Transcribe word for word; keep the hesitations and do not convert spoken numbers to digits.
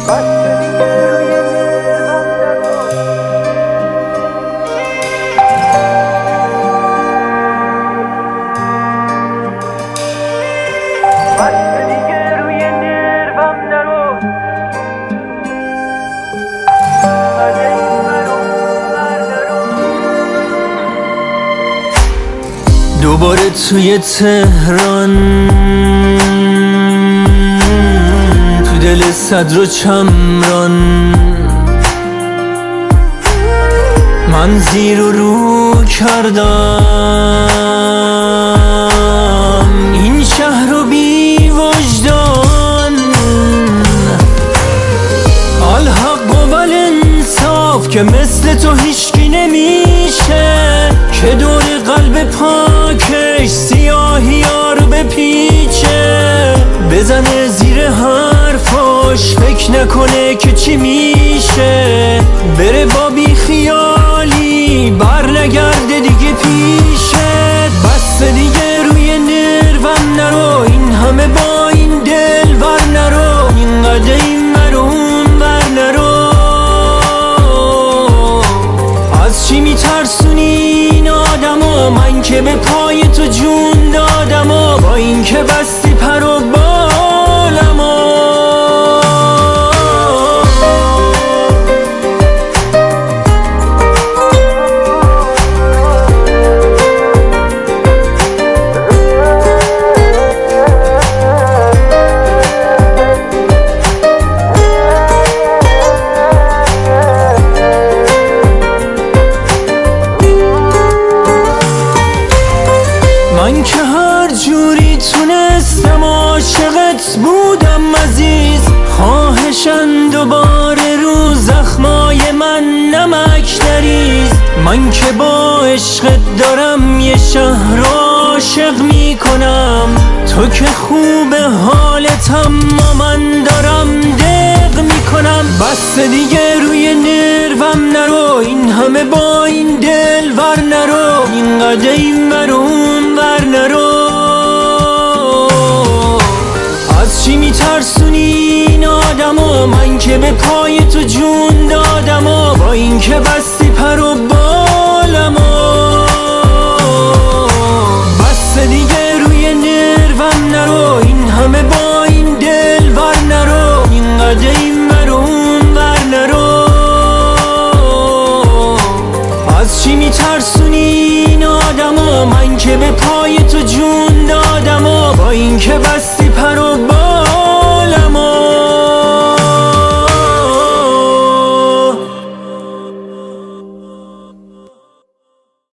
دوباره توی تهران، تو دل صدر و چمران، من زیر و رو کردم این شهر رو بی وجدان. الحق و الانصاف که مثل تو هیچکی نمیشه، که دور قلب پاکش سیاهی ها رو بپیچه، بزنه زیر حرفاش فکر نکنه که چی میشه، بره با بی خیالی بر نگرده دیگه پیشه. بس دیگه روی نروم نرو، این همه با این دل ور نرو، اینقدر این مرون ور نرو. از چی میترسونی این آدمو؟ من که به پای تو جون دادم و با این که بستی پر و بالمو. من که هر جوری تونستم عاشقت بودم عزیز، خواهشن دوباره رو زخمای من نمک نریز. من که با عشقت دارم یه شهر عاشق میکنم، تو که خوب حالتم و من دارم دق میکنم. بس دیگه روی نروم نرو، این همه با این دل ور نرو، اینقدر این مرون ور نرو. از چی میترسونی این آدمو؟ من که به پای تو جون دادم و با این که بستی پر و بالمو. بس دیگه روی نروم نرو، این همه با این دل ور نرو، اینقدر این مرون ور نرو. از چی میترسونی این آدمو؟ من که به پای تو جون دادم و با این که بستی پر و بالمو.